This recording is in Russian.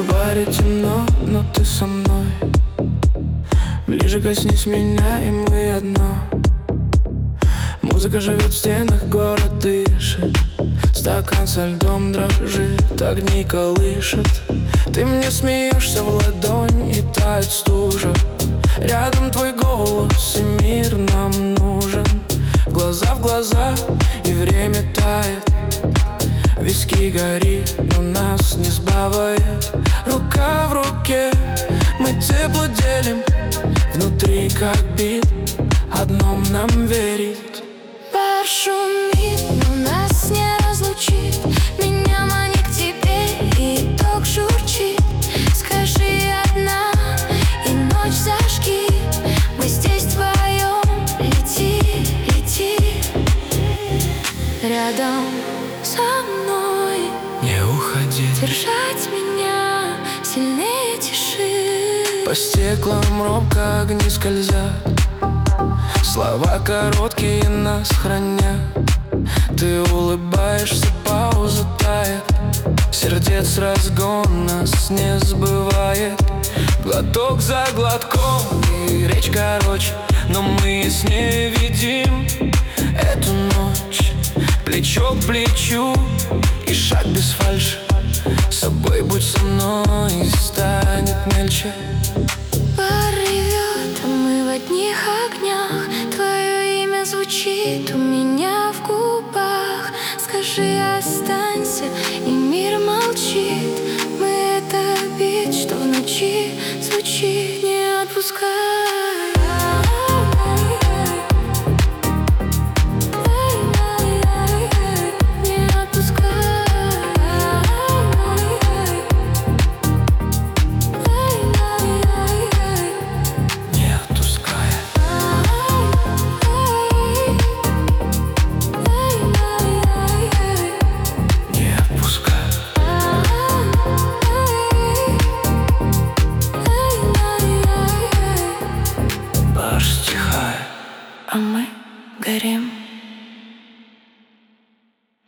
В баре темно, но ты со мной. Ближе коснись меня, и мы одно. Музыка живет в стенах, город дышит. Стакан со льдом дрожит, огни колышет. Ты мне смеешься в ладонь, и тает стужа. Рядом твой голос, и мир нам нужен. Глаза в глаза, и время тает. Виски горит, но нас не сбавает. Рука в руке, мы тепло делим. Внутри как бит, одном нам верит. Бар шумит, но нас не разлучит. Меня манит к тебе, и ток журчит. Скажи одна, и ночь зажги. Мы здесь вдвоем, лети, лети. Рядом со мной, Не уходи. держать меня сильнее тиши. По стеклам робко огни скользят. Слова короткие нас хранят. Ты улыбаешься, пауза тает. Сердец разгон нас не сбывает. Глоток за глотком, и речь короче, но мы с ней видим эту ночь. Плечо к плечу, и шаг без фальши. С собой будь со мной, и станет мельче. Бар ревет, а мы в одних огнях. Твое имя звучит у меня в губах. Скажи, останься, и мир молчит. Мы — это бит, что в ночи звучит. Не отпускай.